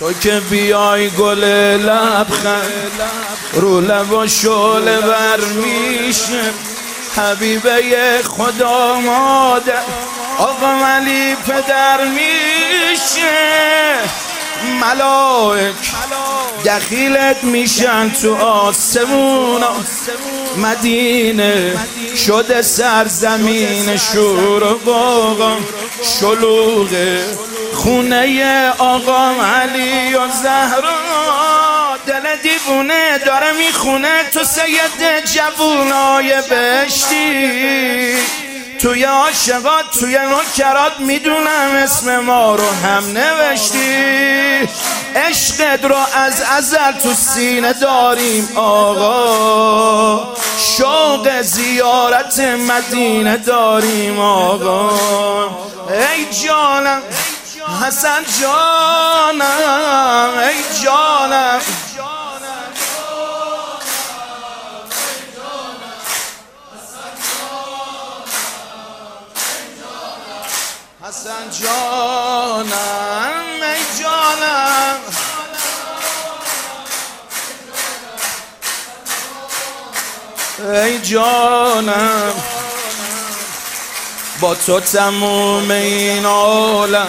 تو که بیای گل لبخند رو لب و شعله ور میشه، حبیبه خدا مادر آقا ولی پدر میشه. ملائک دخیلت میشن تو آسمونا، مدینه شده سرزمین شور و غوغا، شلوغه خونه آقا علی و زهرا. دل دیوونه داره میخونه تو سید جوونای بهشتی، توی عاشقات توی نکرات میدونم اسم ما رو هم نوشتی. عشقت رو از ازل تو سینه داریم آقا، شوق زیارت مدینه داریم آقا. ای جانم حسن جانم، ای جانم حسن جانم، ای جانم ای جانم. با تو تموم این عالم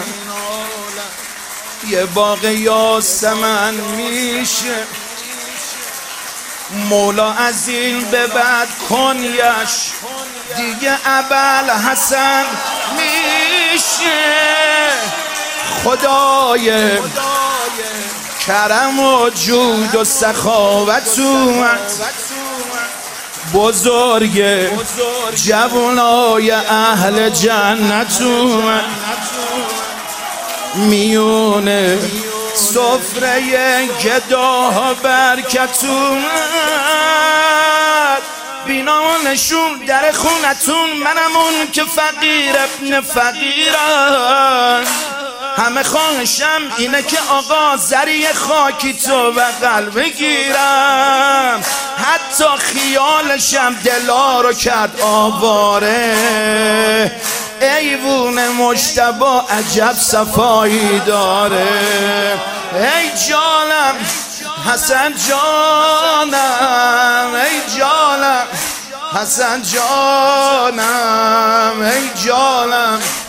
یه باغ یاسمن میشه، مولا از این به بعد کنیش دیگه ابل حسن میشه. خدای کرم و جود و سخاوت اومد، بزرگ جوانای اهل جنت اومد، میونه سفره گداها برکت اومد. بینامونشون در خونتون، منم اون که فقیر ابن فقیرم. همه خواهشم اینه که آقا زری خاکی تو بغل بگیرم، حتی خیالشم دلا رو کرد آواره. ایوون مجتبی عجب صفایی داره. ای جانم حسن جانم، ای جانم حسن جانم، ای جانم.